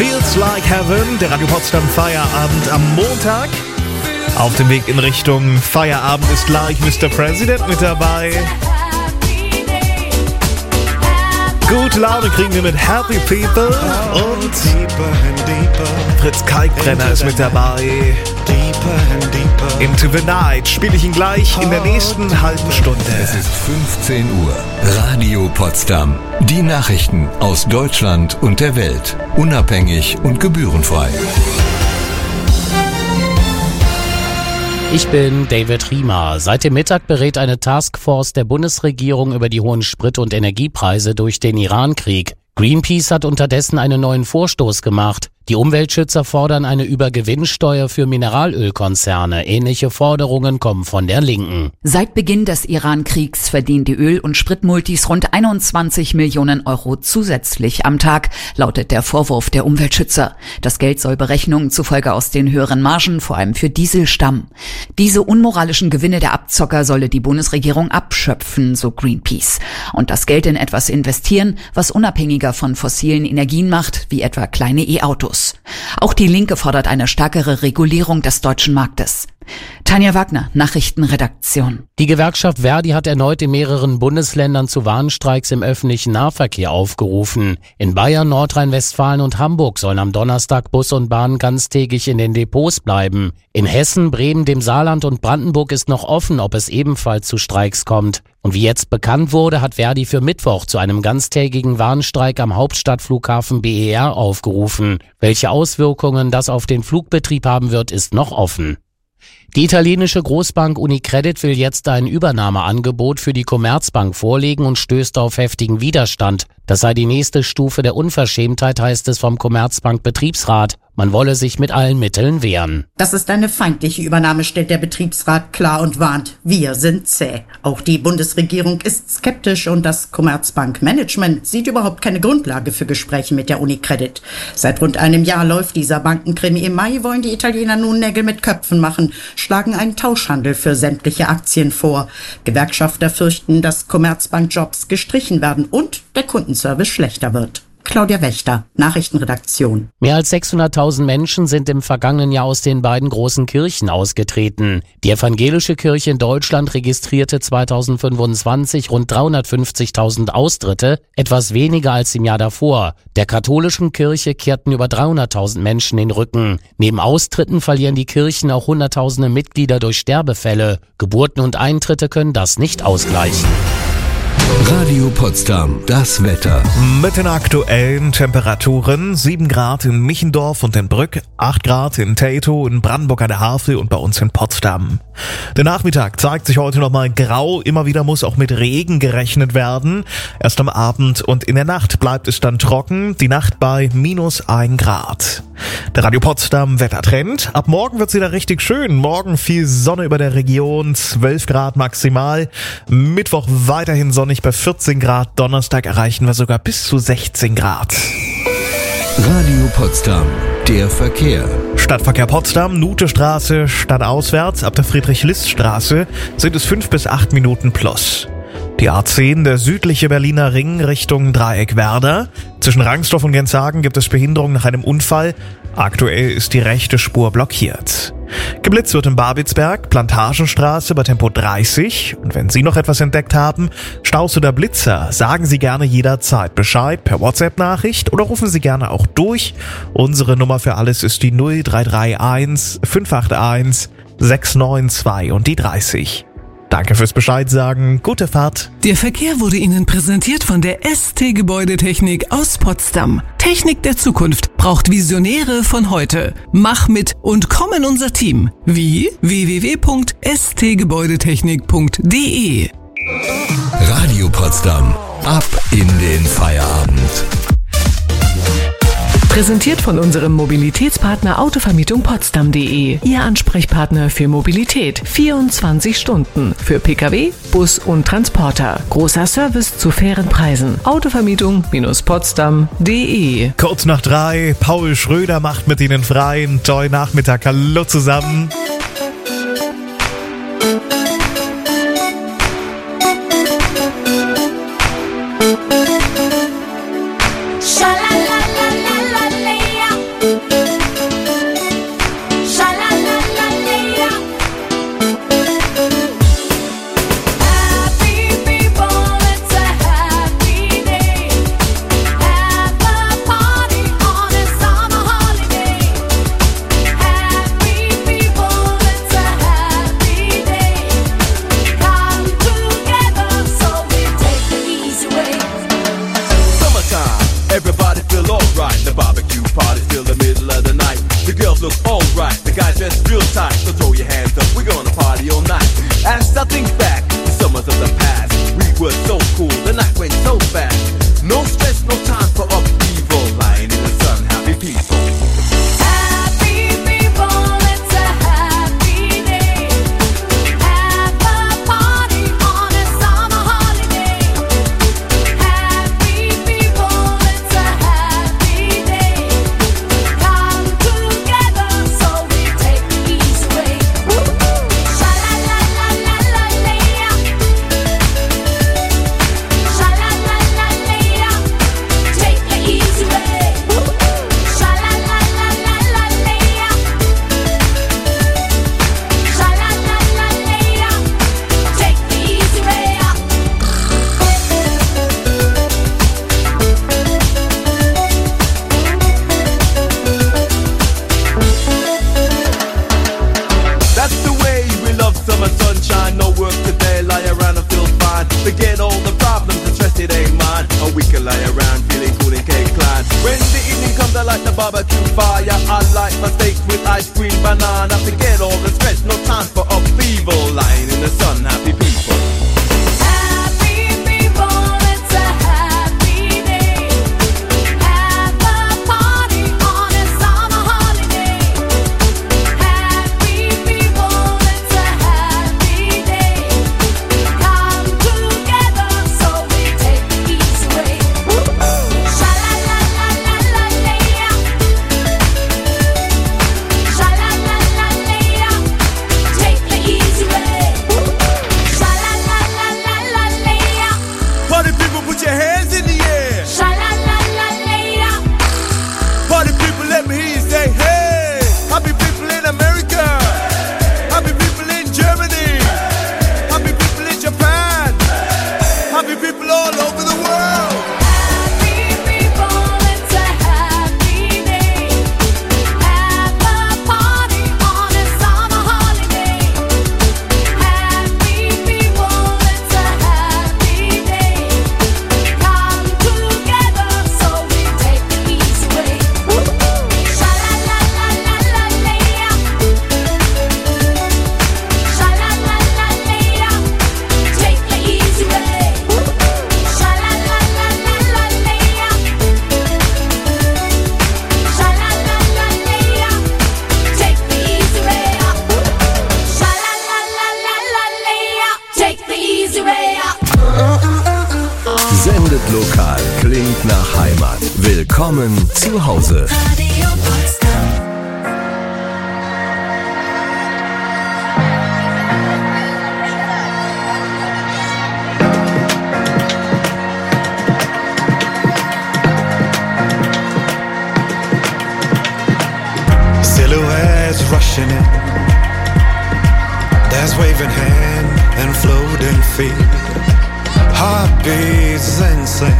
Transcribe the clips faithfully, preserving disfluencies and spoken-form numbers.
Feels Like Heaven, der Radio Potsdam Feierabend am Montag. Auf dem Weg in Richtung Feierabend ist gleich Mister President mit dabei. Gute Laune kriegen wir mit Happy People und Fritz Kalkbrenner ist mit dabei. Into the Night spiele ich ihn gleich in der nächsten halben Stunde. Es ist fünfzehn Uhr. Radio Potsdam. Die Nachrichten aus Deutschland und der Welt. Unabhängig und gebührenfrei. Ich bin David Riemer. Seit dem Mittag berät eine Taskforce der Bundesregierung über die hohen Sprit- und Energiepreise durch den Irankrieg. Greenpeace hat unterdessen einen neuen Vorstoß gemacht. Die Umweltschützer fordern eine Übergewinnsteuer für Mineralölkonzerne. Ähnliche Forderungen kommen von der Linken. Seit Beginn des Iran-Kriegs verdienen die Öl- und Spritmultis rund einundzwanzig Millionen Euro zusätzlich am Tag, lautet der Vorwurf der Umweltschützer. Das Geld soll Berechnungen zufolge aus den höheren Margen, vor allem für Diesel, stammen. Diese unmoralischen Gewinne der Abzocker solle die Bundesregierung abschöpfen, so Greenpeace. Und das Geld in etwas investieren, was unabhängiger von fossilen Energien macht, wie etwa kleine E-Autos. Auch die Linke fordert eine stärkere Regulierung des deutschen Marktes. Tanja Wagner, Nachrichtenredaktion. Die Gewerkschaft Verdi hat erneut in mehreren Bundesländern zu Warnstreiks im öffentlichen Nahverkehr aufgerufen. In Bayern, Nordrhein-Westfalen und Hamburg sollen am Donnerstag Bus und Bahn ganztägig in den Depots bleiben. In Hessen, Bremen, dem Saarland und Brandenburg ist noch offen, ob es ebenfalls zu Streiks kommt. Und wie jetzt bekannt wurde, hat Verdi für Mittwoch zu einem ganztägigen Warnstreik am Hauptstadtflughafen B E R aufgerufen. Welche Auswirkungen das auf den Flugbetrieb haben wird, ist noch offen. Die italienische Großbank Unicredit will jetzt ein Übernahmeangebot für die Commerzbank vorlegen und stößt auf heftigen Widerstand. Das sei die nächste Stufe der Unverschämtheit, heißt es vom Commerzbank-Betriebsrat. Man wolle sich mit allen Mitteln wehren. Das ist eine feindliche Übernahme, stellt der Betriebsrat klar und warnt. Wir sind zäh. Auch die Bundesregierung ist skeptisch und das Commerzbank-Management sieht überhaupt keine Grundlage für Gespräche mit der Unicredit. Seit rund einem Jahr läuft dieser Bankenkrimi. Im Mai wollen die Italiener nun Nägel mit Köpfen machen, schlagen einen Tauschhandel für sämtliche Aktien vor. Gewerkschafter fürchten, dass Commerzbank-Jobs gestrichen werden und der Kundenservice schlechter wird. Claudia Wächter, Nachrichtenredaktion. Mehr als sechshunderttausend Menschen sind im vergangenen Jahr aus den beiden großen Kirchen ausgetreten. Die evangelische Kirche in Deutschland registrierte zweitausendfünfundzwanzig rund dreihundertfünfzigtausend Austritte, etwas weniger als im Jahr davor. Der katholischen Kirche kehrten über dreihunderttausend Menschen den Rücken. Neben Austritten verlieren die Kirchen auch hunderttausende Mitglieder durch Sterbefälle. Geburten und Eintritte können das nicht ausgleichen. Radio Potsdam, das Wetter. Mit den aktuellen Temperaturen: sieben Grad in Michendorf und in Brück, acht Grad in Theto, in Brandenburg an der Havel und bei uns in Potsdam. Der Nachmittag zeigt sich heute nochmal grau, immer wieder muss auch mit Regen gerechnet werden. Erst am Abend und in der Nacht bleibt es dann trocken, die Nacht bei minus ein Grad. Der Radio Potsdam Wettertrend: Ab morgen wird's wieder richtig schön. Morgen viel Sonne über der Region, zwölf Grad maximal. Mittwoch weiterhin sonnig bei vierzehn Grad. Donnerstag erreichen wir sogar bis zu sechzehn Grad. Radio Potsdam, der Verkehr. Stadtverkehr Potsdam, Nutestraße, stadtauswärts, ab der Friedrich-List-Straße sind es fünf bis acht Minuten plus. Die A zehn, der südliche Berliner Ring Richtung Dreieck Werder. Zwischen Rangsdorf und Genshagen gibt es Behinderung nach einem Unfall. Aktuell ist die rechte Spur blockiert. Geblitzt wird in Babelsberg, Plantagenstraße bei Tempo dreißig. Und wenn Sie noch etwas entdeckt haben, Staus oder Blitzer, sagen Sie gerne jederzeit Bescheid per WhatsApp-Nachricht oder rufen Sie gerne auch durch. Unsere Nummer für alles ist die null drei drei eins fünf acht eins sechs neun zwei und die dreißig. Danke fürs Bescheid sagen. Gute Fahrt. Der Verkehr wurde Ihnen präsentiert von der S T Gebäudetechnik aus Potsdam. Technik der Zukunft braucht Visionäre von heute. Mach mit und komm in unser Team. Wie? w w w punkt s t gebäudetechnik punkt d e. Radio Potsdam. Ab in den Feierabend. Präsentiert von unserem Mobilitätspartner Autovermietung Potsdam punkt de. Ihr Ansprechpartner für Mobilität. vierundzwanzig Stunden. Für Pkw, Bus und Transporter. Großer Service zu fairen Preisen. Autovermietung Potsdam punkt de. Kurz nach drei, Paul Schröder macht mit Ihnen frei. Einen tollen Nachmittag. Hallo zusammen. I like the barbecue fire. I like my steak with ice cream, banana. Forget all the stress, no time for upheaval. Lying in the sun, happy people. Happy people, it's a happy day. Have a party on a summer holiday. Happy people, it's a happy day. Come together so we take the easy way. Sha-la-la-la-la-la-la-ya. Sha-la-la-la-la-ya. Take the easy way. Sha-la-la-la-la-la-la-ya. Party people, put your hands in the air. Sha-la-la-la-la-ya. Party people, let me hear you say, hey. Happy people in America. Happy people in Germany. Happy people in Japan. Happy people all over the world. Happy people, it's a happy day. Have a party on a summer holiday. Happy people, it's a happy day. Come together so we take the easy way. Sha-la-la-la-la-la-la-ya. Sha-la-la-la-la-ya. Take the easy way. Sha-la-la-la-la-la-la-ya. Sha-la-la-la-la-ya. Take the easy way up. Sha-la-la-la-la-la-ya. Take the easy way up. Sendet lokal, klingt nach Heimat. Willkommen zu Hause. Radio Potsdam. Silhouettes rushing in. There's waving hand and floating feet. Heartbeats in sync.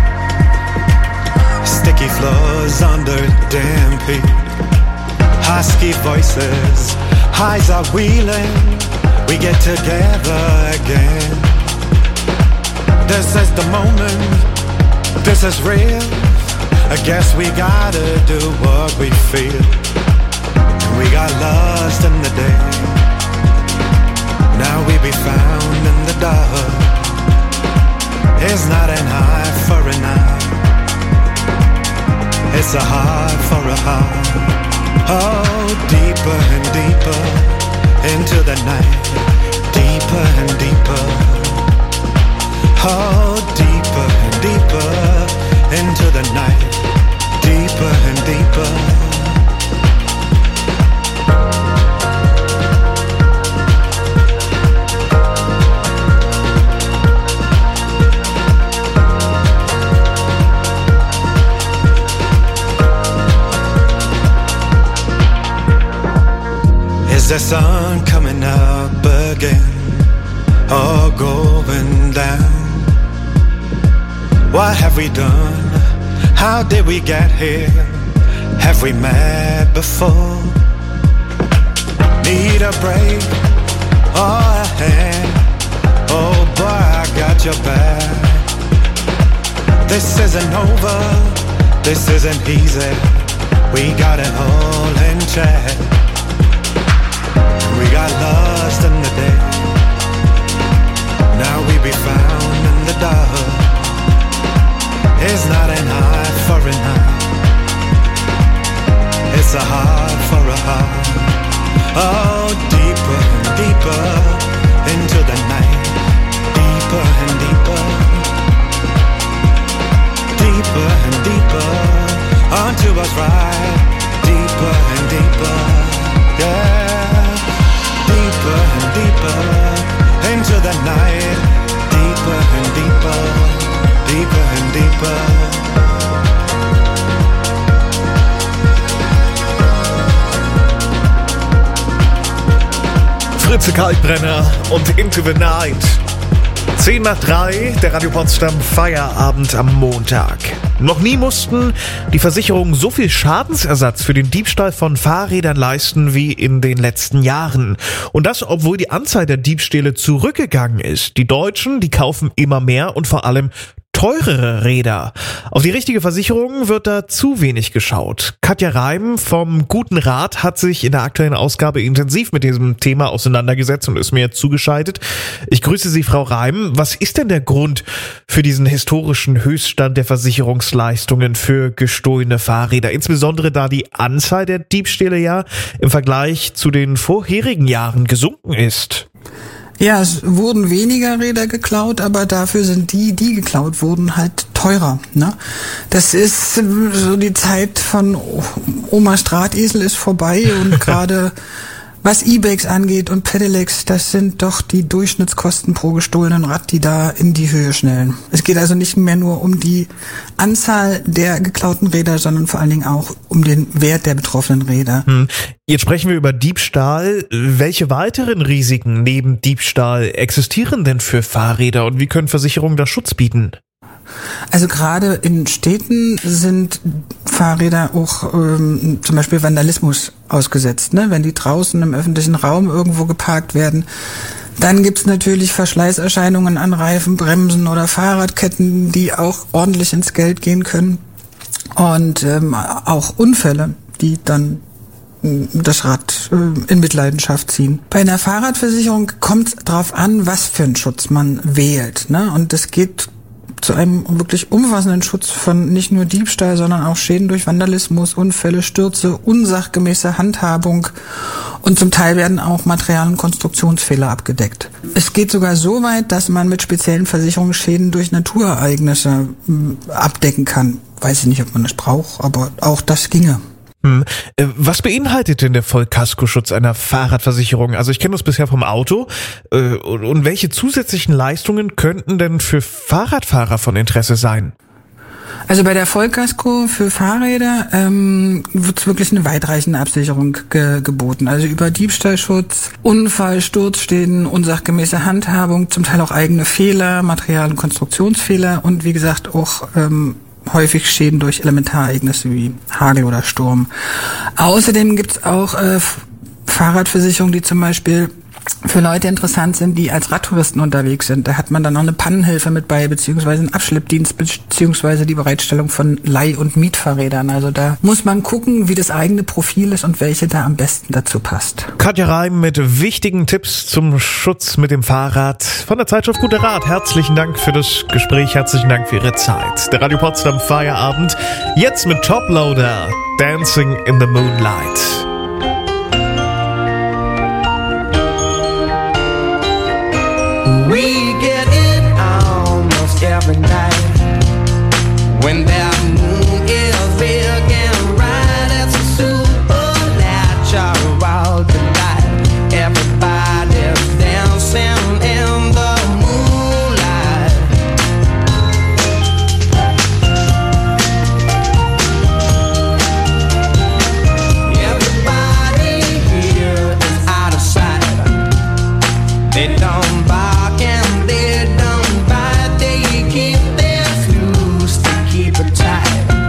Sticky floors under damp heat. Husky voices, eyes are wheeling. We get together again. This is the moment. This is real. I guess we gotta do what we feel. We got lost in the day. Now we be found in the dark. It's not an eye for an eye. It's a heart for a heart. Oh, deeper and deeper into the night. Deeper and deeper. Oh, deeper and deeper into the night. Deeper and deeper. Is the sun coming up again or going down? What have we done? How did we get here? Have we met before? Need a break or a hand? Oh boy, I got your back. This isn't over, this isn't easy. We got it all in check. We got lost in the day. Now we be found in the dark. It's not an eye for an eye. It's a heart for a heart. Oh, deeper and deeper into the night. Deeper and deeper. Deeper and deeper onto us right. Deeper and deeper. Yeah. Deeper and deeper into the night. Deeper and deeper. Deeper and deeper. Fritze Kalkbrenner und Into the Night. zehn nach drei, der Radio Potsdam Feierabend am Montag. Noch nie mussten die Versicherungen so viel Schadensersatz für den Diebstahl von Fahrrädern leisten wie in den letzten Jahren. Und das, obwohl die Anzahl der Diebstähle zurückgegangen ist. Die Deutschen, die kaufen immer mehr und vor allem teurere Räder. Auf die richtige Versicherung wird da zu wenig geschaut. Katja Reim vom Guten Rat hat sich in der aktuellen Ausgabe intensiv mit diesem Thema auseinandergesetzt und ist mir jetzt zugeschaltet. Ich grüße Sie, Frau Reim. Was ist denn der Grund für diesen historischen Höchststand der Versicherungsleistungen für gestohlene Fahrräder? Insbesondere da die Anzahl der Diebstähle ja im Vergleich zu den vorherigen Jahren gesunken ist. Ja, es wurden weniger Räder geklaut, aber dafür sind die, die geklaut wurden, halt teurer. Ne? Das ist so, die Zeit von Omas Drahtesel ist vorbei und gerade was E-Bikes angeht und Pedelecs, das sind doch die Durchschnittskosten pro gestohlenen Rad, die da in die Höhe schnellen. Es geht also nicht mehr nur um die Anzahl der geklauten Räder, sondern vor allen Dingen auch um den Wert der betroffenen Räder. Hm. Jetzt sprechen wir über Diebstahl. Welche weiteren Risiken neben Diebstahl existieren denn für Fahrräder und wie können Versicherungen da Schutz bieten? Also gerade in Städten sind Fahrräder auch ähm, zum Beispiel Vandalismus ausgesetzt. Ne? Wenn die draußen im öffentlichen Raum irgendwo geparkt werden, dann gibt's natürlich Verschleißerscheinungen an Reifen, Bremsen oder Fahrradketten, die auch ordentlich ins Geld gehen können. Und ähm, auch Unfälle, die dann das Rad äh, in Mitleidenschaft ziehen. Bei einer Fahrradversicherung kommt es darauf an, was für einen Schutz man wählt. Ne? Und es geht zu einem wirklich umfassenden Schutz von nicht nur Diebstahl, sondern auch Schäden durch Vandalismus, Unfälle, Stürze, unsachgemäße Handhabung und zum Teil werden auch Material- und Konstruktionsfehler abgedeckt. Es geht sogar so weit, dass man mit speziellen Versicherungen Schäden durch Naturereignisse äh, abdecken kann. Weiß ich nicht, ob man das braucht, aber auch das ginge. Hm. Was beinhaltet denn der Vollkaskoschutz einer Fahrradversicherung? Also ich kenne das bisher vom Auto. Und welche zusätzlichen Leistungen könnten denn für Fahrradfahrer von Interesse sein? Also bei der Vollkasko für Fahrräder ähm, wird wirklich eine weitreichende Absicherung ge- geboten. Also über Diebstahlschutz, Unfall, Sturzschäden, unsachgemäße Handhabung, zum Teil auch eigene Fehler, Material- und Konstruktionsfehler und wie gesagt auch ähm, häufig Schäden durch Elementarereignisse wie Hagel oder Sturm. Außerdem gibt's auch äh, Fahrradversicherungen, die zum Beispiel für Leute interessant sind, die als Radtouristen unterwegs sind. Da hat man dann noch eine Pannenhilfe mit bei, beziehungsweise einen Abschleppdienst, beziehungsweise die Bereitstellung von Leih- und Mietfahrrädern. Also da muss man gucken, wie das eigene Profil ist und welche da am besten dazu passt. Katja Reim mit wichtigen Tipps zum Schutz mit dem Fahrrad von der Zeitschrift Guter Rat. Herzlichen Dank für das Gespräch, herzlichen Dank für Ihre Zeit. Der Radio Potsdam Feierabend, jetzt mit Toploader, Dancing in the Moonlight. We get it almost every night when that moon is big and bright. It's a supernatural delight. Everybody's dancing in the moonlight. Everybody here is out of sight. They don't buy. Tight.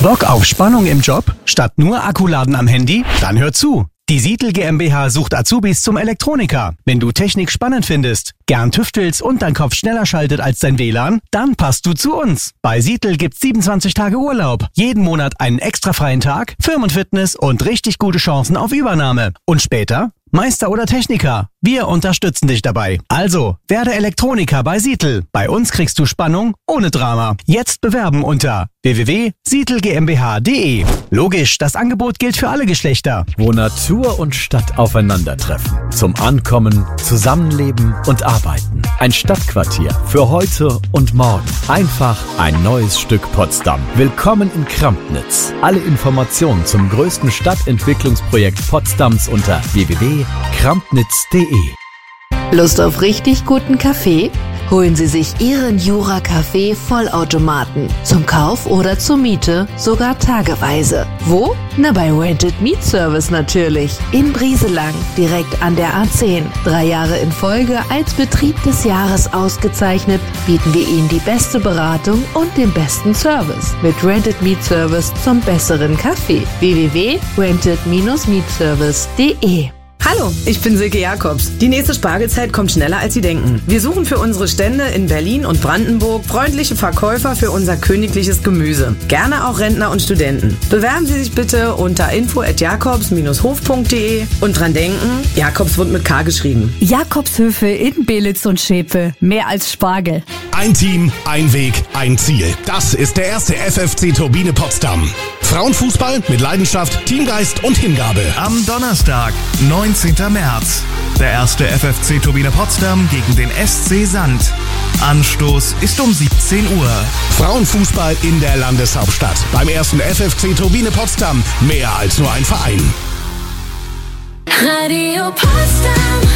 Bock auf Spannung im Job? Statt nur Akkuladen am Handy? Dann hör zu. Die Sietl GmbH sucht Azubis zum Elektroniker. Wenn du Technik spannend findest, gern tüftelst und dein Kopf schneller schaltet als dein W L A N, dann passt du zu uns. Bei Sietl gibt's siebenundzwanzig Tage Urlaub, jeden Monat einen extra freien Tag, Firmenfitness und richtig gute Chancen auf Übernahme. Und später Meister oder Techniker. Wir unterstützen dich dabei. Also, werde Elektroniker bei Sietl. Bei uns kriegst du Spannung ohne Drama. Jetzt bewerben unter w w w punkt sietl g m b h punkt d e. Logisch, das Angebot gilt für alle Geschlechter. Wo Natur und Stadt aufeinandertreffen. Zum Ankommen, Zusammenleben und Arbeiten. Ein Stadtquartier für heute und morgen. Einfach ein neues Stück Potsdam. Willkommen in Krampnitz. Alle Informationen zum größten Stadtentwicklungsprojekt Potsdams unter w w w punkt krampnitz punkt d e. Lust auf richtig guten Kaffee? Holen Sie sich Ihren Jura Kaffee Vollautomaten. Zum Kauf oder zur Miete, sogar tageweise. Wo? Na, bei Rented Meat Service natürlich. In Brieselang, direkt an der A zehn. Drei Jahre in Folge als Betrieb des Jahres ausgezeichnet, bieten wir Ihnen die beste Beratung und den besten Service. Mit Rented Meat Service zum besseren Kaffee. w w w punkt rented dash meat service punkt d e. Hallo, ich bin Silke Jakobs. Die nächste Spargelzeit kommt schneller, als Sie denken. Wir suchen für unsere Stände in Berlin und Brandenburg freundliche Verkäufer für unser königliches Gemüse. Gerne auch Rentner und Studenten. Bewerben Sie sich bitte unter info at jakobs dash hof punkt d e und dran denken, Jakobs wird mit K geschrieben. Jakobshöfe in Belitz und Schäpe. Mehr als Spargel. Ein Team, ein Weg, ein Ziel. Das ist der erste F F C Turbine Potsdam. Frauenfußball mit Leidenschaft, Teamgeist und Hingabe. Am Donnerstag, neunzehnten März. Der erste F F C Turbine Potsdam gegen den S C Sand. Anstoß ist um siebzehn Uhr. Frauenfußball in der Landeshauptstadt. Beim ersten F F C Turbine Potsdam. Mehr als nur ein Verein. Radio Potsdam.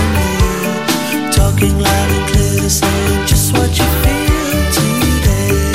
Talking loud and clear, saying just what you feel today.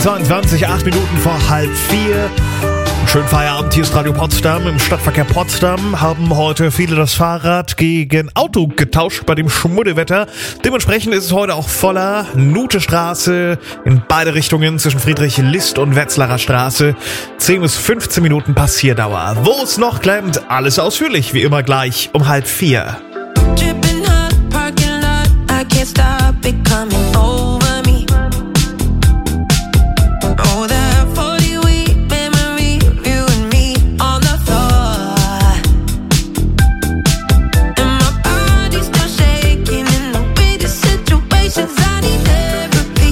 zweiundzwanzig, acht Minuten vor halb vier. Schönen Feierabend, hier ist Radio Potsdam. Im Stadtverkehr Potsdam haben heute viele das Fahrrad gegen Auto getauscht bei dem Schmuddelwetter. Dementsprechend ist es heute auch voller. Nutestraße in beide Richtungen zwischen Friedrich-List und Wetzlarer Straße. zehn bis fünfzehn Minuten Passierdauer. Wo es noch klemmt, alles ausführlich, wie immer gleich um halb vier. Dripping hot, parking lot, I can't stop it coming over me. Oh, that forty week memory of you and me on the floor. And my body's still shaking in the weirdest situations. I need therapy.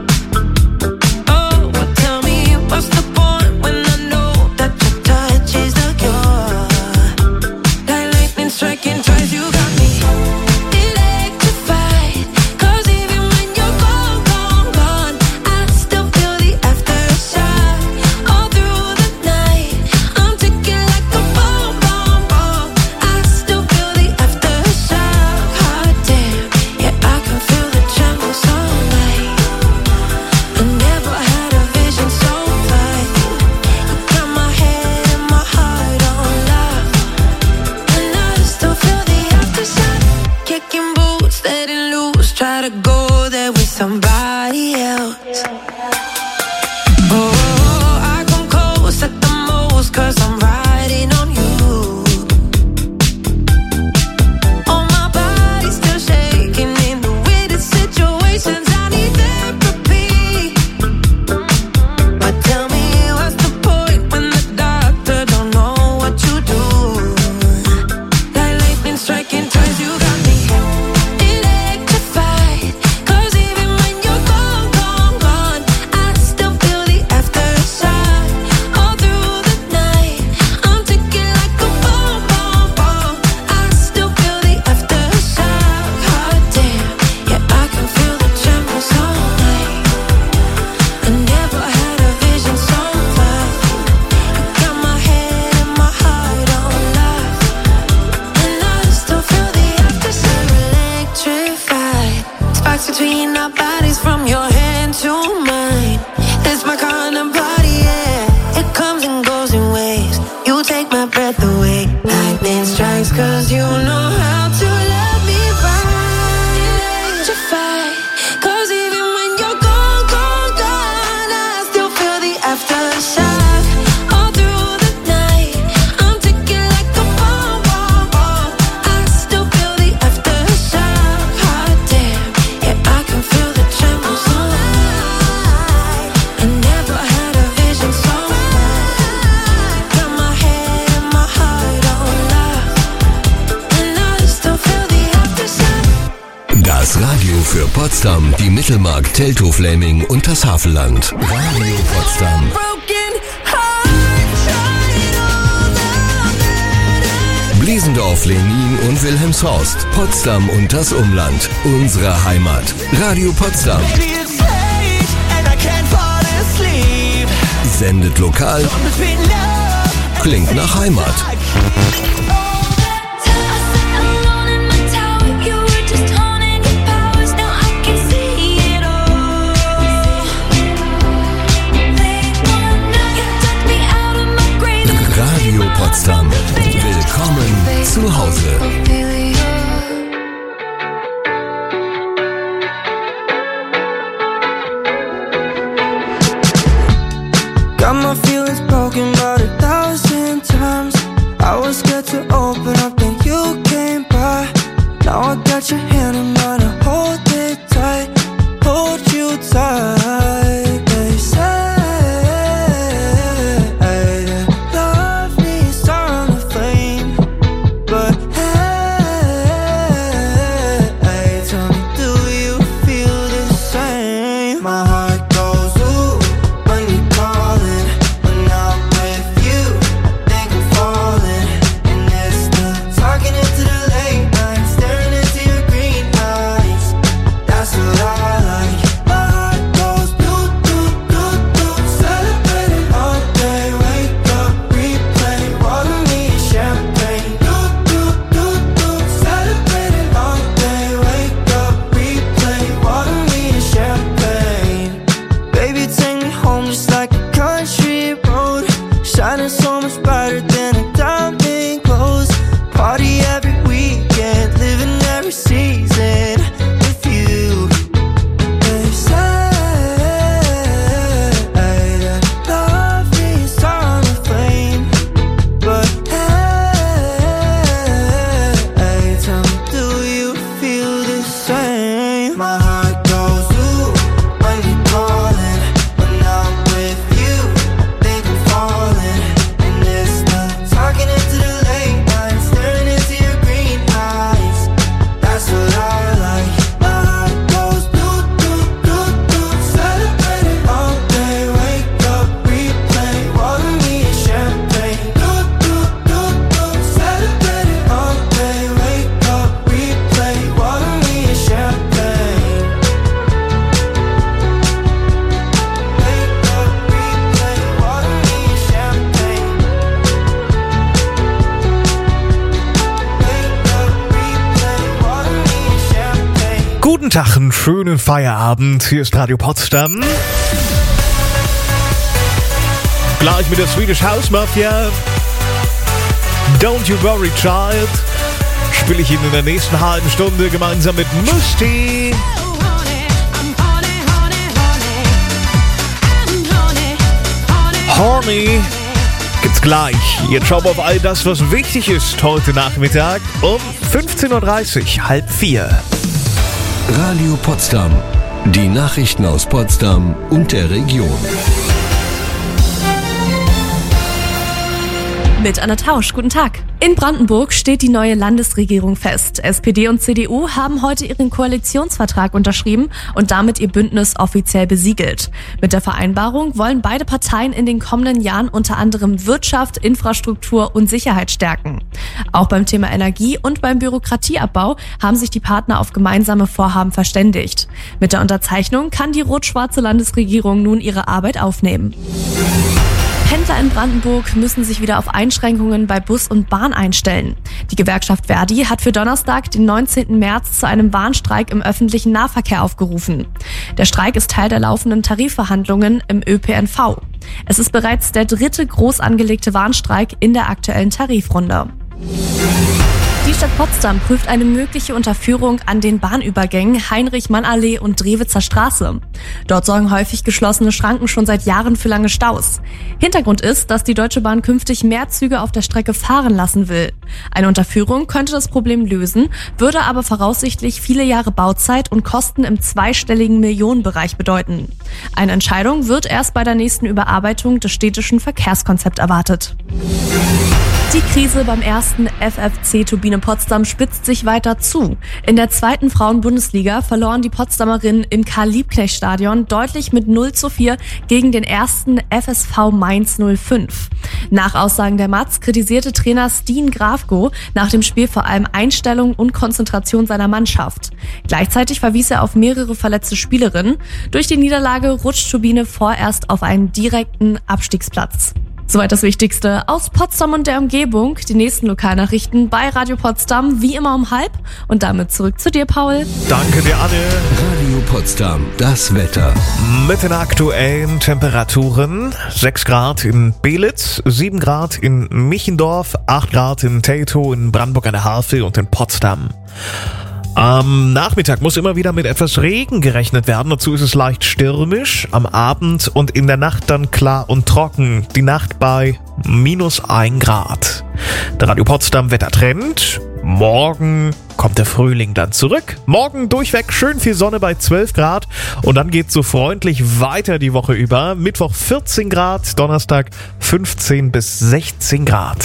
Oh, well, tell me what's the point when I know that your touch is the cure. Like lightning striking twice, you got me electrified. 'Cause even when you're gone, gone, gone, I still feel the aftershock. All through the night, I'm ticking like a bomb, bomb, bomb. I still feel the aftershock. Hot damn, yeah, I can feel the trembles all night. I never had a vision so bright. You got my head and my heart on lock. And I still feel the aftershock. Kicking boots, letting loose. Try to go there with somebody else. Oh, I come close at the most, 'cause I'm riding on you. Oh, my body's still shaking in the weirdest situations. I need therapy. But tell me what's the point when the doctor don't know what you do? Like lightning striking twice, you got me electrified. 'Cause even when you're gone, gone, gone, I still feel the aftershock. All through the night, I'm ticking like a bomb, bomb, bomb. I still feel the aftershock. Hot damn, yeah, I can feel the trembles all night. I never had a vision so bright. You got my head and my heart on lock. And I still feel the aftershock. Electrified. Sparks between our bodies from your hand to mine. It's my kind of body, yeah. It comes and goes in waves. You take my breath away. Lightning strikes 'cause you know how to love me right. Electrified. 'Cause even when you're gone, gone, gone, I still feel the aftershock. All through the night, I'm ticking like a bomb, bomb, bomb. I still feel the aftershock. Hot damn, yeah, I can feel the trembles all night. I never had a vision so bright. Got my head and my heart on lock. And I still feel the aftershock. Das Radio für Potsdam, die Mittelmark, Teltow, Fläming und das Havelland. Radio Potsdam. Bliesendorf, Lenin und Wilhelmshorst. Potsdam und das Umland. Unsere Heimat. Radio Potsdam. Sendet lokal. Klingt nach Heimat. Radio Potsdam. Willkommen zu Hause. Got my feelings broken about a thousand times. I was scared to open up, then you came by. Now I got your hand in mine, I hold it tight, hold you tight. They say love needs time to flame, but hey, tell me, do you feel the same? My heart goes ooh when you're calling. When I'm with you, think I'm falling, and it's shining so much brighter than a diamond glows. Party every weekend, living every season with you. They say that love is time and flame, but hey, tell me, do you feel the same? My heart goes ooh when you're calling. When I'm with you, I think I'm falling. And it's the talking into the late nights, staring into your green eyes. That's what I like. My heart goes do do do do. Celebrate it all day. Wake up, replay, water me in champagne. Do do do do. Celebrate it all day. Wake up, replay, water me in champagne. Wake up, replay, water me in champagne. Wake up, replay, water me in champagne. Guten Tag, einen schönen Feierabend. Hier ist Radio Potsdam. Gleich mit der Swedish House Mafia. Don't You Worry Child. Spiele ich Ihnen in der nächsten halben Stunde gemeinsam mit Musti. Horny gibt's gleich. Jetzt schauen wir auf all das, was wichtig ist heute Nachmittag um fünfzehn Uhr dreißig, halb vier. Radio Potsdam. Die Nachrichten aus Potsdam und der Region. Mit Anna Tausch, guten Tag. In Brandenburg steht die neue Landesregierung fest. S P D und C D U haben heute ihren Koalitionsvertrag unterschrieben und damit ihr Bündnis offiziell besiegelt. Mit der Vereinbarung wollen beide Parteien in den kommenden Jahren unter anderem Wirtschaft, Infrastruktur und Sicherheit stärken. Auch beim Thema Energie und beim Bürokratieabbau haben sich die Partner auf gemeinsame Vorhaben verständigt. Mit der Unterzeichnung kann die rot-schwarze Landesregierung nun ihre Arbeit aufnehmen. Pendler in Brandenburg müssen sich wieder auf Einschränkungen bei Bus und Bahn einstellen. Die Gewerkschaft Verdi hat für Donnerstag, den neunzehnten März, zu einem Warnstreik im öffentlichen Nahverkehr aufgerufen. Der Streik ist Teil der laufenden Tarifverhandlungen im Ö P N V. Es ist bereits der dritte groß angelegte Warnstreik in der aktuellen Tarifrunde. Die Stadt Potsdam prüft eine mögliche Unterführung an den Bahnübergängen Heinrich-Mann-Allee und Drewitzer Straße. Dort sorgen häufig geschlossene Schranken schon seit Jahren für lange Staus. Hintergrund ist, dass die Deutsche Bahn künftig mehr Züge auf der Strecke fahren lassen will. Eine Unterführung könnte das Problem lösen, würde aber voraussichtlich viele Jahre Bauzeit und Kosten im zweistelligen Millionenbereich bedeuten. Eine Entscheidung wird erst bei der nächsten Überarbeitung des städtischen Verkehrskonzepts erwartet. Die Krise beim ersten F F C Turbine Potsdam spitzt sich weiter zu. In der zweiten Frauen-Bundesliga verloren die Potsdamerinnen im Karl-Liebknecht-Stadion deutlich mit null zu vier gegen den ersten F S V Mainz null fünf. Nach Aussagen der Matz kritisierte Trainer Steen Grafko nach dem Spiel vor allem Einstellung und Konzentration seiner Mannschaft. Gleichzeitig verwies er auf mehrere verletzte Spielerinnen. Durch die Niederlage rutscht Turbine vorerst auf einen direkten Abstiegsplatz. Soweit das Wichtigste aus Potsdam und der Umgebung. Die nächsten Lokalnachrichten bei Radio Potsdam, wie immer um halb. Und damit zurück zu dir, Paul. Danke dir, Anne. Radio Potsdam, das Wetter. Mit den aktuellen Temperaturen: sechs Grad in Belitz, sieben Grad in Michendorf, acht Grad in Teltow, in Brandenburg an der Havel und in Potsdam. Am Nachmittag muss immer wieder mit etwas Regen gerechnet werden. Dazu ist es leicht stürmisch. Am Abend und in der Nacht dann klar und trocken. Die Nacht bei minus ein Grad. Der Radio Potsdam Wettertrend. Morgen kommt der Frühling dann zurück. Morgen durchweg schön viel Sonne bei zwölf Grad. Und dann geht's so freundlich weiter die Woche über. Mittwoch vierzehn Grad, Donnerstag fünfzehn bis sechzehn Grad.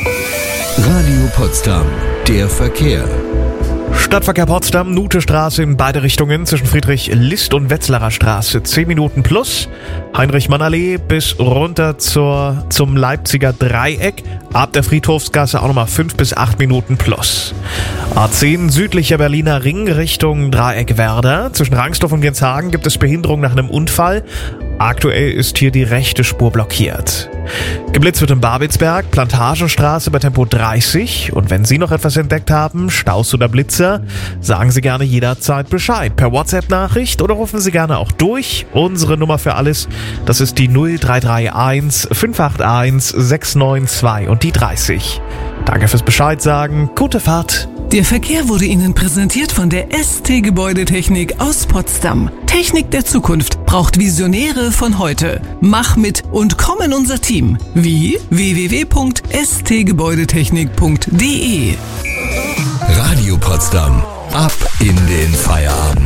Radio Potsdam, der Verkehr. Stadtverkehr Potsdam, Nutestraße in beide Richtungen zwischen Friedrich-List und Wetzlarer Straße zehn Minuten plus. Heinrich-Mann-Allee bis runter zur, zum Leipziger Dreieck. Ab der Friedhofsgasse auch nochmal fünf bis acht Minuten plus. A zehn südlicher Berliner Ring Richtung Dreieck Werder. Zwischen Rangsdorf und Genshagen gibt es Behinderung nach einem Unfall. Aktuell ist hier die rechte Spur blockiert. Geblitzt wird in Babelsberg, Plantagenstraße bei Tempo dreißig. Und wenn Sie noch etwas entdeckt haben, Staus oder Blitzer, sagen Sie gerne jederzeit Bescheid. Per WhatsApp-Nachricht oder rufen Sie gerne auch durch. Unsere Nummer für alles, das ist die null drei drei eins fünf acht eins sechs neun zwei und die dreißig. Danke fürs Bescheid sagen. Gute Fahrt. Der Verkehr wurde Ihnen präsentiert von der S T Gebäudetechnik aus Potsdam. Technik der Zukunft braucht Visionäre von heute. Mach mit und komm in unser Team. Wie? w w w punkt s t gebäudetechnik punkt d e. Radio Potsdam. Ab in den Feierabend.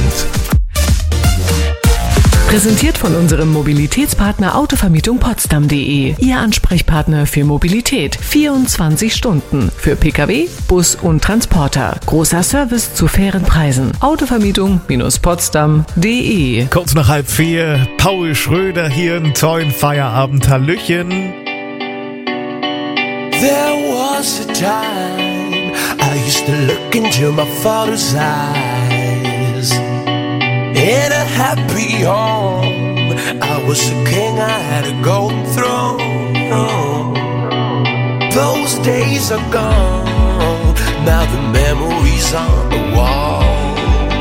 Präsentiert von unserem Mobilitätspartner Autovermietung Potsdam punkt de. Ihr Ansprechpartner für Mobilität. vierundzwanzig Stunden. Für Pkw, Bus und Transporter. Großer Service zu fairen Preisen. Autovermietung Potsdam punkt de. Kurz nach halb vier, Paul Schröder hier in tollen Feierabend. Hallöchen. There was a time I used to look into my father's eyes. In a happy home, I was a king, I had a golden throne. Those days are gone, now the memories on the wall.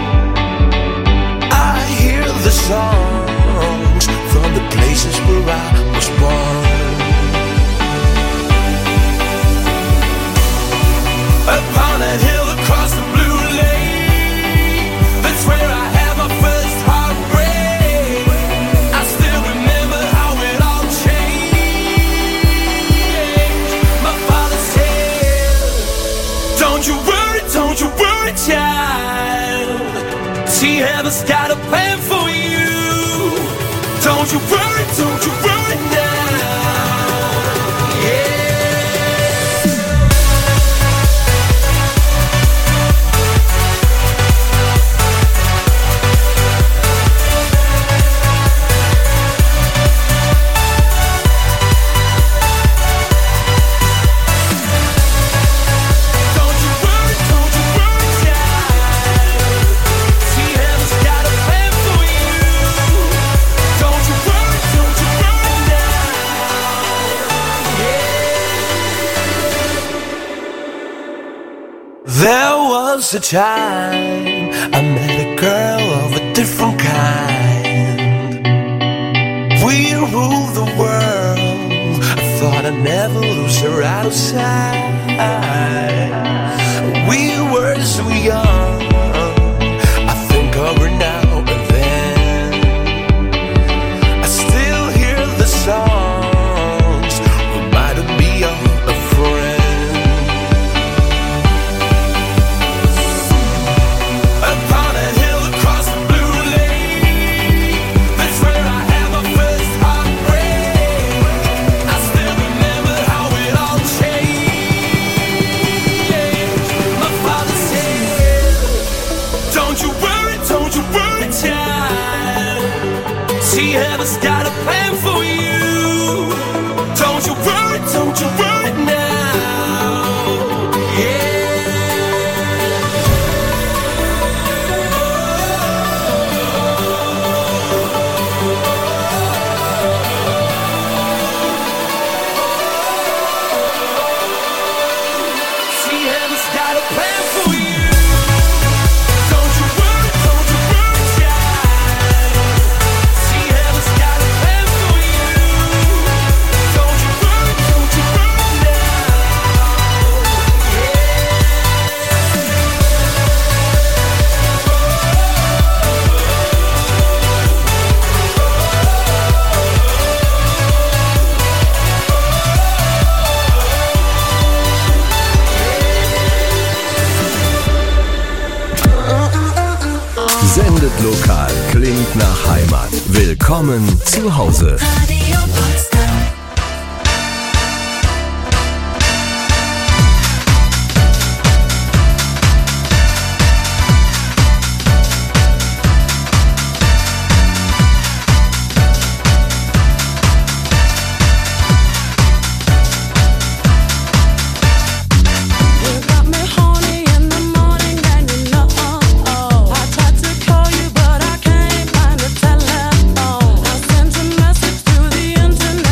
I hear the songs from the places where I was born. Upon that hill across the blue lake, that's where I had my first heartbreak. I still remember how it all changed. My father said, don't you worry, don't you worry, child. See, heaven's got a plan for you. Don't you worry, don't you worry now. Yeah. There was a time I met a girl of a different kind. We ruled the world. I thought I'd never lose her out of sight. We were so young. I think of her now and then. I still hear the songs reminding me of a friend. See, heaven's got a plan for you. Don't you worry, don't you worry now. Yeah. See, heaven's got a plan for you. Sendet lokal, klingt nach Heimat. Willkommen zu Hause. Radio Potsdam. Internet.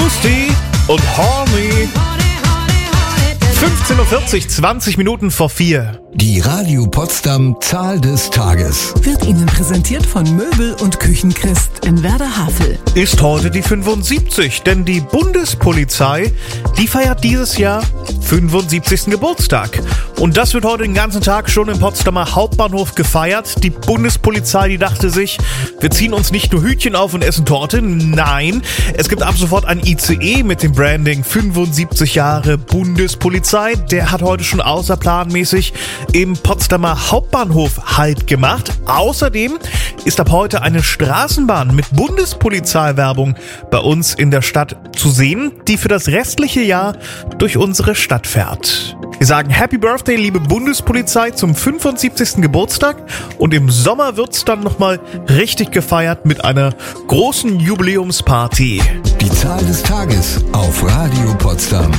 Musti und Horny. fünfzehn Uhr vierzig, zwanzig Minuten vor vier. Die Radio Potsdam Zahl des Tages. Wird Ihnen präsentiert von Möbel- und Küchenchrist in Werder-Havel. Ist heute die fünfundsiebzig, denn die Bundespolizei, die feiert dieses Jahr fünfundsiebzigsten Geburtstag. Und das wird heute den ganzen Tag schon im Potsdamer Hauptbahnhof gefeiert. Die Bundespolizei, die dachte sich, wir ziehen uns nicht nur Hütchen auf und essen Torte. Nein, es gibt ab sofort ein I C E mit dem Branding fünfundsiebzig Jahre Bundespolizei. Der hat heute schon außerplanmäßig im Potsdamer Hauptbahnhof Halt gemacht. Außerdem ist ab heute eine Straßenbahn mit Bundespolizeiwerbung bei uns in der Stadt zu sehen, die für das restliche Jahr durch unsere Stadt fährt. Wir sagen Happy Birthday, liebe Bundespolizei, zum fünfundsiebzigsten Geburtstag. Und im Sommer wird's dann nochmal richtig gefeiert mit einer großen Jubiläumsparty. Die Zahl des Tages auf Radio Potsdam.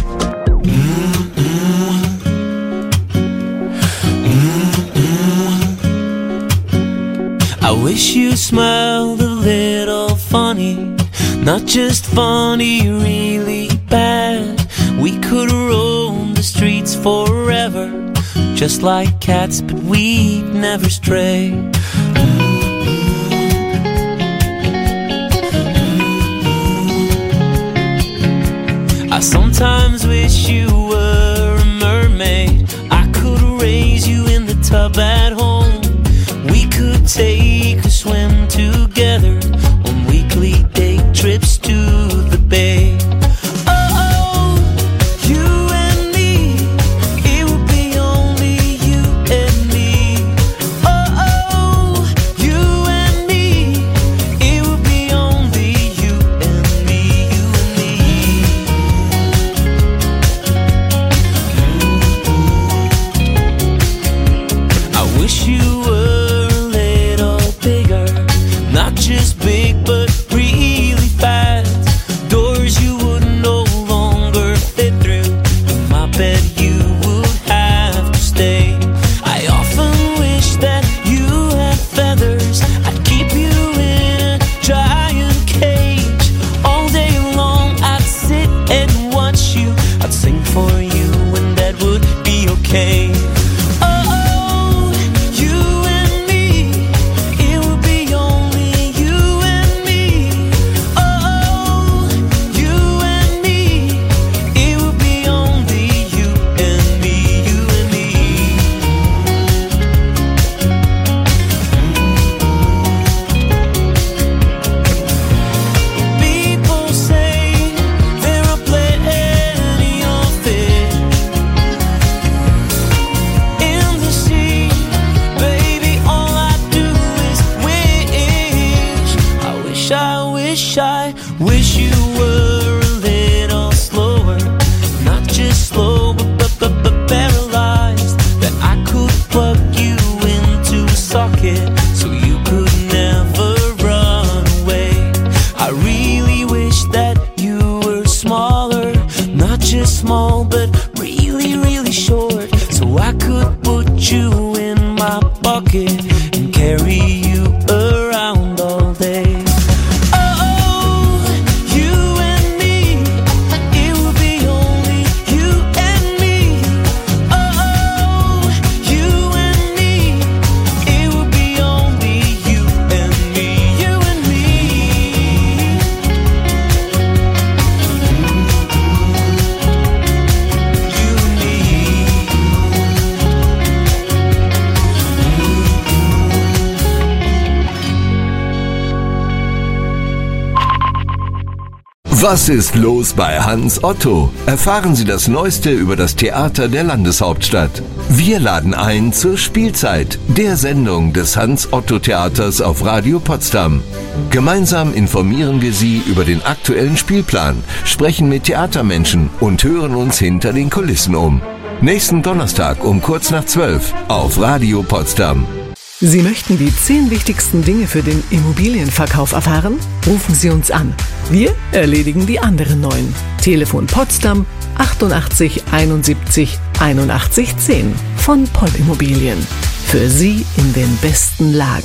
I wish you smiled a little funny, not just funny, really bad. We could roam the streets forever, just like cats, but we'd never stray. I sometimes wish you were a mermaid. I could raise you in the tub at home. We could take a swim together on weekly day trips to the bay. Oh, you and me, it would be only you and me. Oh, you and me, it would be only you and me, you and me. I wish you were not just big, but really fast. Doors you would no longer fit through. In my bed you would have to stay. I often wish that you had feathers. I'd keep you in a giant cage. All day long I'd sit and watch you. I'd sing for you and that would be okay. I wish you were a little slower, not just slow, but, but, but, but paralyzed. That I could plug you into a socket so you could never run away. I really wish that you were smaller, not just small, but really, really short, so I could put you in my pocket and carry you around all day. Was ist los bei Hans Otto? Erfahren Sie das Neueste über das Theater der Landeshauptstadt. Wir laden ein zur Spielzeit, der Sendung des Hans-Otto-Theaters auf Radio Potsdam. Gemeinsam informieren wir Sie über den aktuellen Spielplan, sprechen mit Theatermenschen und hören uns hinter den Kulissen um. Nächsten Donnerstag um kurz nach zwölf auf Radio Potsdam. Sie möchten die zehn wichtigsten Dinge für den Immobilienverkauf erfahren? Rufen Sie uns an. Wir erledigen die anderen neun. Telefon Potsdam achtundachtzig einundsiebzig einundachtzig zehn von Poll Immobilien. Für Sie in den besten Lagen.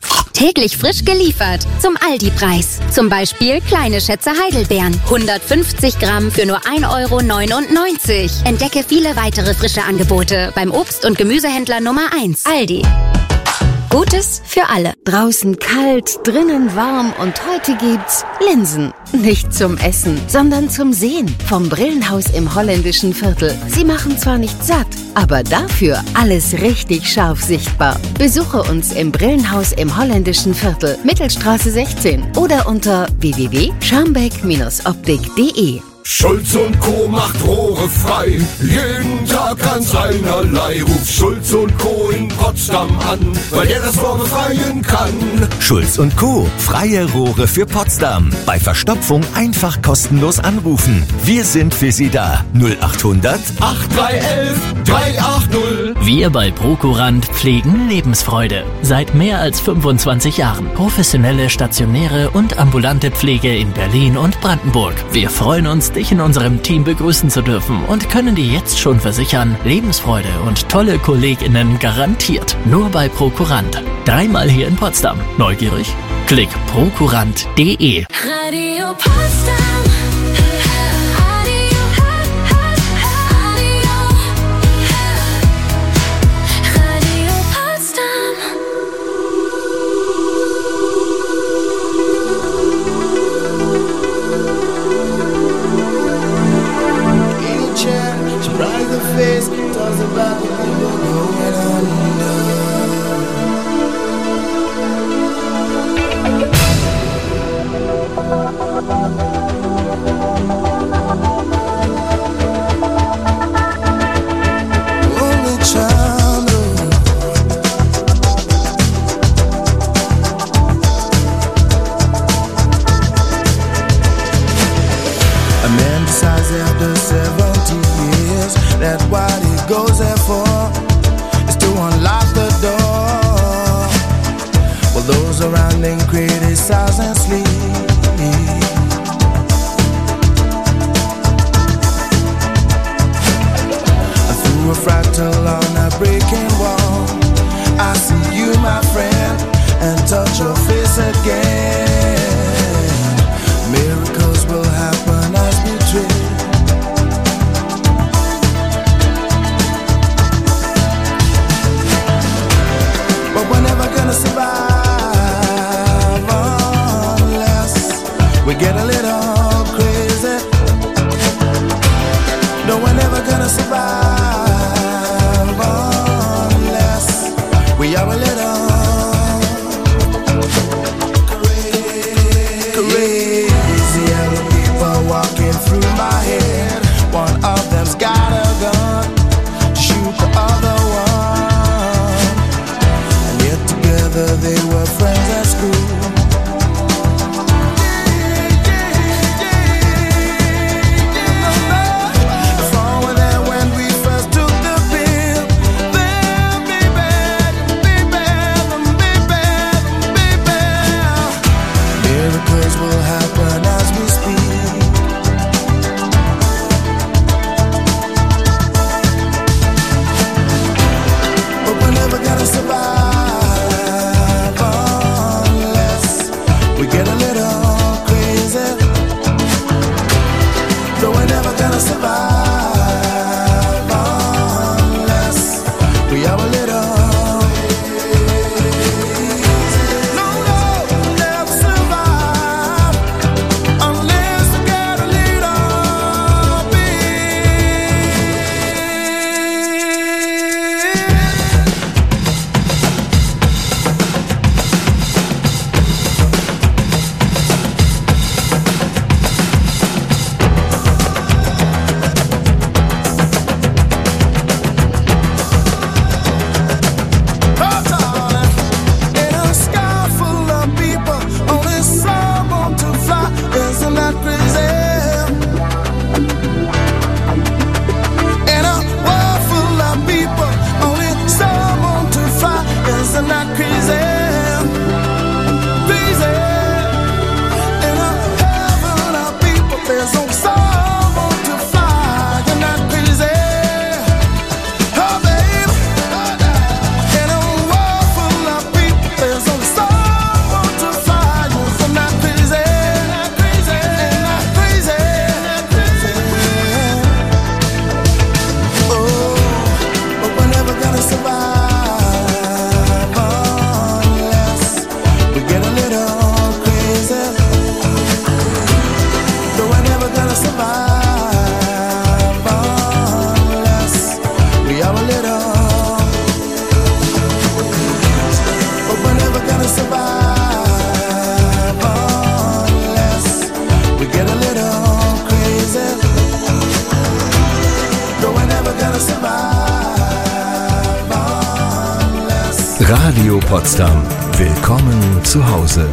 Täglich frisch geliefert zum Aldi-Preis. Zum Beispiel kleine Schätze Heidelbeeren. hundertfünfzig Gramm für nur ein Euro neunundneunzig. Entdecke viele weitere frische Angebote beim Obst- und Gemüsehändler Nummer eins. Aldi. Gutes für alle. Draußen kalt, drinnen warm und heute gibt's Linsen. Nicht zum Essen, sondern zum Sehen. Vom Brillenhaus im holländischen Viertel. Sie machen zwar nicht satt, aber dafür alles richtig scharf sichtbar. Besuche uns im Brillenhaus im holländischen Viertel, Mittelstraße sechzehn oder unter w w w punkt scharmbeck optik punkt de. Schulz und Co. macht Rohre frei, jeden Tag ganz einerlei. Ruf Schulz und Co. in Potsdam an, weil der das Rohr befreien kann. Schulz und Co. Freie Rohre für Potsdam. Bei Verstopfung einfach kostenlos anrufen. Wir sind für Sie da. null acht hundert acht drei eins drei acht null. Wir bei Prokurant pflegen Lebensfreude. Seit mehr als fünfundzwanzig Jahren. Professionelle, stationäre und ambulante Pflege in Berlin und Brandenburg. Wir freuen uns, dich in unserem Team begrüßen zu dürfen und können dir jetzt schon versichern, Lebensfreude und tolle KollegInnen garantiert. Nur bei Prokurant. Dreimal hier in Potsdam. Neugierig? Klick prokurant punkt de. Radio Potsdam. Face, tells about the people going under. Only childhood. A man decides after seventy years that what he goes there for is to unlock the door. Well, those around him criticize and sleep. And through a fractal on a breaking wall, I see you, my friend, and touch your face again. Miracles will happen as we dream. We're never gonna survive unless we get a little crazy. No, we're never gonna survive unless we are a little crazy. Crazy yellow people walking through my head. One of them's got a gun to shoot the other one. They were friends at school. Far were there when we first took the pill. They'll be back, be back, be back, be back. Miracles will happen as we speak. But we're never gonna survive. Radio Potsdam. Willkommen zu Hause.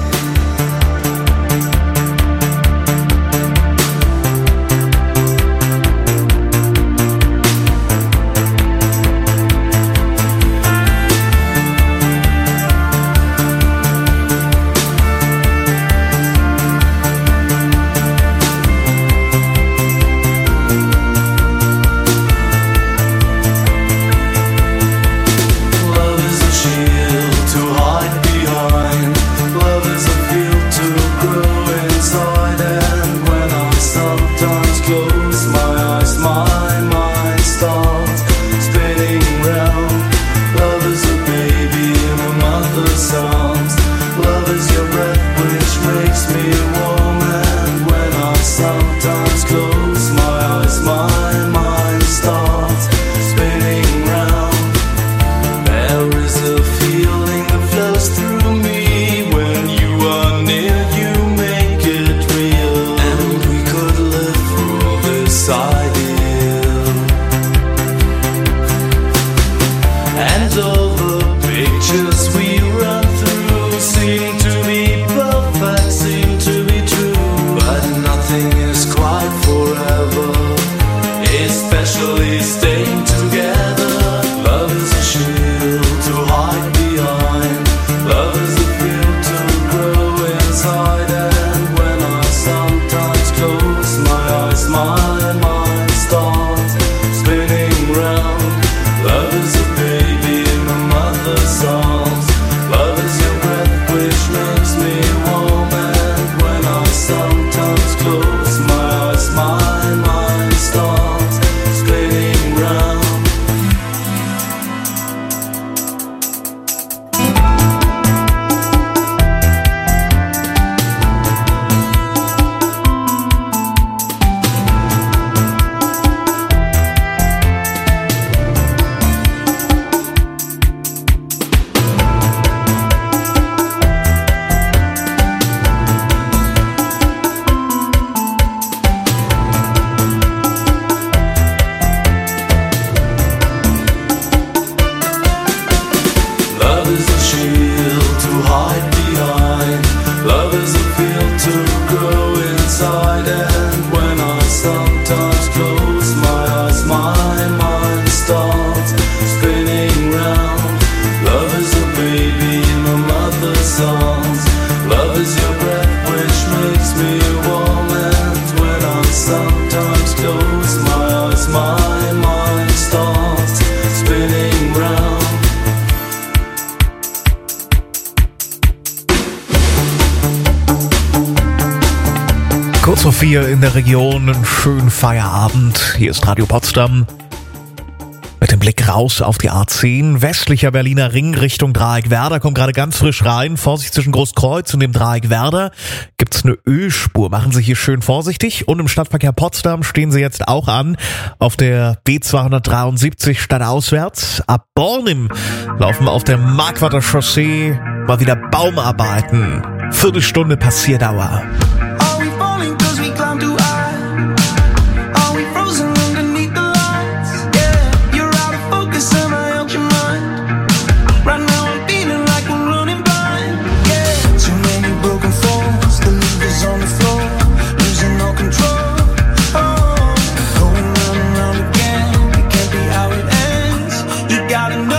Kurz vor vier in der Region, einen schönen Feierabend. Hier ist Radio Potsdam. Mit dem Blick raus auf die A zehn, westlicher Berliner Ring Richtung Dreieckwerder, kommt gerade ganz frisch rein. Vorsicht zwischen Großkreuz und dem Dreieckwerder gibt's eine Ölspur. Machen Sie hier schön vorsichtig. Und im Stadtverkehr Potsdam stehen Sie jetzt auch an auf der B zweihundertdreiundsiebzig stadtauswärts. Ab Bornim laufen auf der Marquarder Chaussee mal wieder Baumarbeiten. Viertelstunde Passierdauer. Are we falling 'cause we climb too high? Are we frozen underneath the lights? Yeah, you're out of focus and I out your mind. Right now I'm feeling like I'm running blind. Yeah, too many broken falls, the levers on the floor, losing all control. Oh, going round and round again, it can't be how it ends. You gotta know.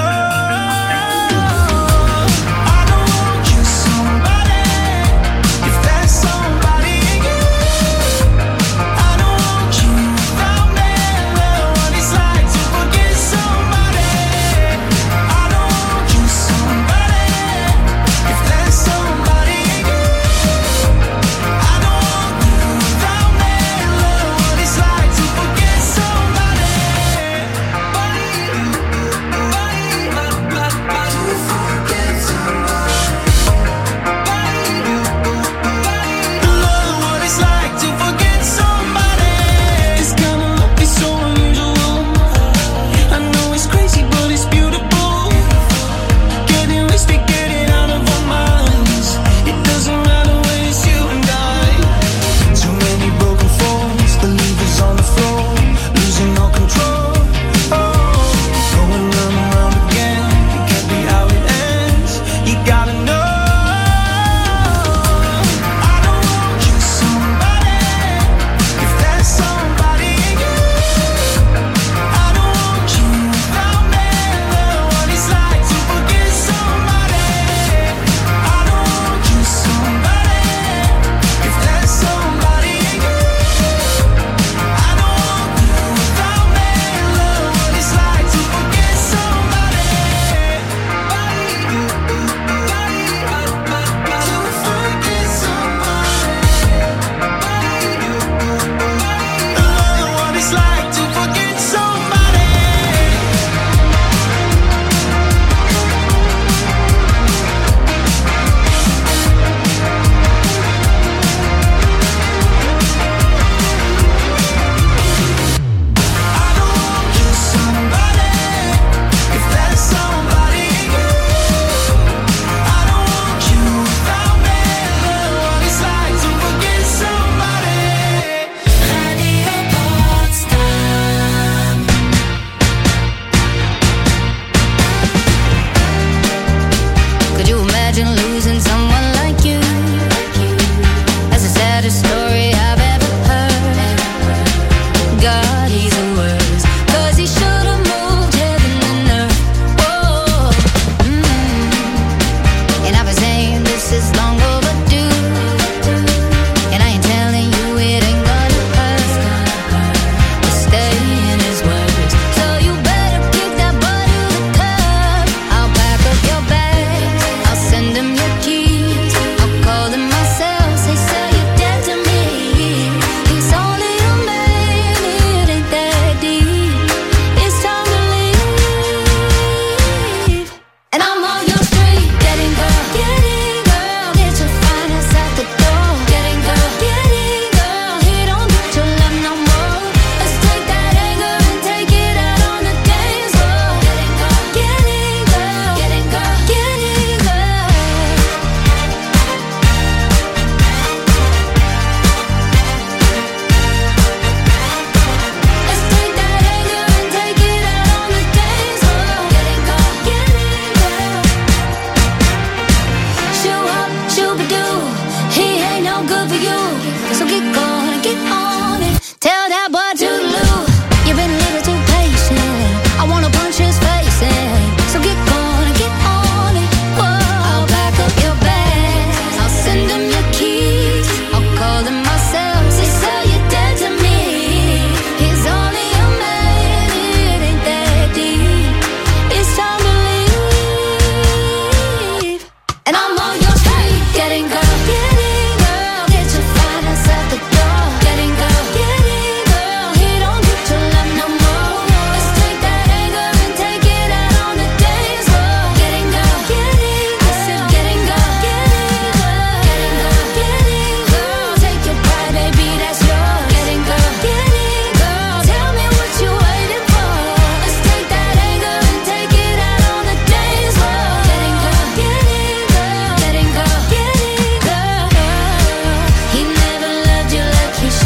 it all.